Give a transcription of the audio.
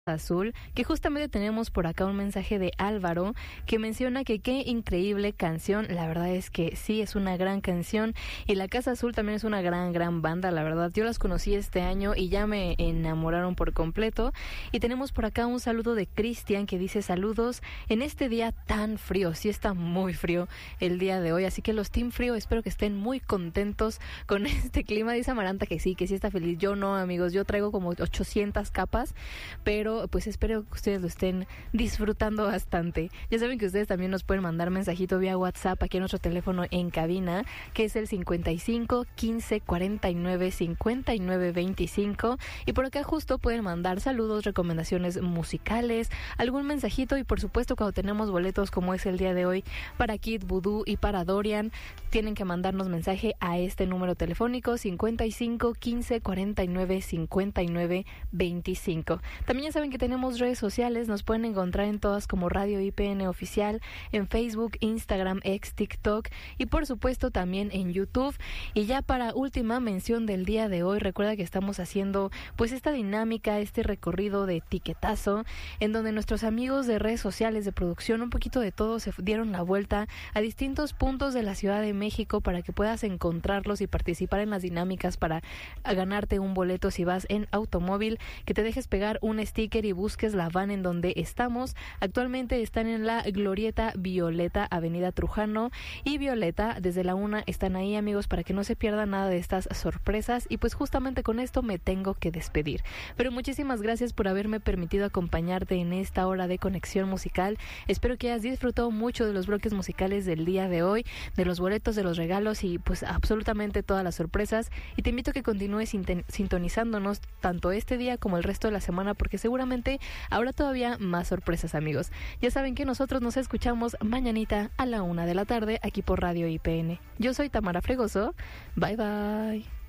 Azul, que justamente tenemos por acá un mensaje de Álvaro que menciona que qué increíble canción. La verdad es que sí, es una gran canción, y La Casa Azul también es una gran banda, la verdad. Yo las conocí este año y ya me enamoraron por completo. Y tenemos por acá un saludo de Cristian que dice: saludos en este día tan frío. Sí, está muy frío el día de hoy, así que los Team Frío espero que estén muy contentos con este clima. Dice Amaranta que sí está feliz. Yo no, amigos, yo traigo como 800 capas, pero pues espero que ustedes lo estén disfrutando bastante. Ya saben que ustedes también nos pueden mandar mensajito vía WhatsApp aquí en nuestro teléfono en cabina, que es el 55 15 49 59 25, y por acá justo pueden mandar saludos, recomendaciones musicales, algún mensajito, y por supuesto cuando tenemos boletos como es el día de hoy para Kid Voodoo y para Dorian, tienen que mandarnos mensaje a este número telefónico 55 15 49 59 25. También ya saben que tenemos redes sociales, nos pueden encontrar en todas como Radio IPN Oficial, en Facebook, Instagram, X, TikTok y por supuesto también en YouTube. Y ya para última mención del día de hoy, recuerda que estamos haciendo pues esta dinámica, este recorrido de etiquetazo, en donde nuestros amigos de redes sociales, de producción, un poquito de todo, se dieron la vuelta a distintos puntos de la Ciudad de México para que puedas encontrarlos y participar en las dinámicas para ganarte un boleto si vas en automóvil, que te dejes pegar un sticker y busques la van en donde estamos. Actualmente están en la Glorieta Violeta, Avenida Trujano y Violeta. Desde la 1 están ahí, amigos, para que no se pierdan nada de estas sorpresas. Y pues justamente con esto me tengo que despedir. Pero muchísimas gracias por haberme permitido acompañarte en esta hora de conexión musical. Espero que hayas disfrutado mucho de los bloques musicales del día de hoy, de los boletos, de los regalos y pues absolutamente todas las sorpresas. Y te invito a que continúes sintonizándonos tanto este día como el resto de la semana, porque seguramente habrá todavía más sorpresas, amigos. Ya saben que nosotros nos escuchamos mañanita a la 1 de la tarde aquí por Radio IPN. Yo soy Tamara Fregoso. Bye bye.